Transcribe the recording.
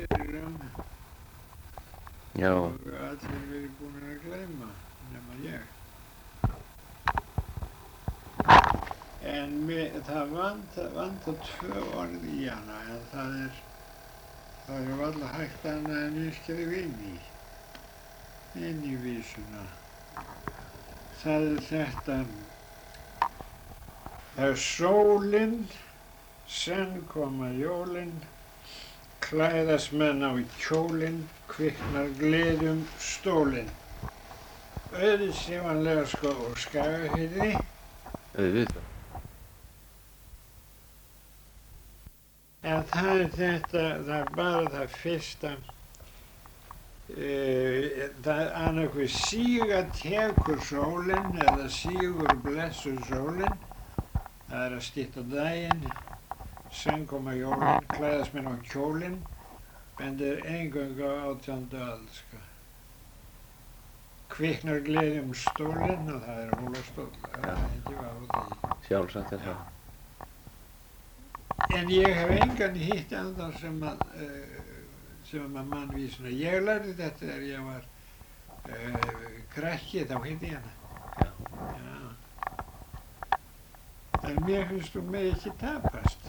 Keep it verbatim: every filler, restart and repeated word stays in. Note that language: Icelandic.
fyrir hann Já. og allir verið búin að gleyma nema ég. En mér, það vantar, vantar tvö orð í hana en það er það er varla hægt annað en ég skrifa inn í inn í vísuna. Það er þetta: þegar sólin, senn koma jólin, klæðast menn á kjólinn, kviknar gleðum stólinn. Auðsjáanlega sko úr Skagafirði. Auðvitað. En það er þetta, það er bara það fyrsta, e, það er annarkvið síga tekur sólinn eða sígur blessuð sólinn, það er að stytta daginn, senn koma jólinn, klæðast menn á kjólinn, bendir eingöngu á átjándu öld, sko. Kviknar gleðum stólinn og það er hólastóll, það er ekki vafa á því. Sjálfsagt er það. En ég hef engan hitt ennþá sem að, uh, sem að mannvísuna. Ég lærði þetta þegar ég var uh, krakki, þá hitti ég hana. Já. Já. En mér finnst þú með ekki tapast.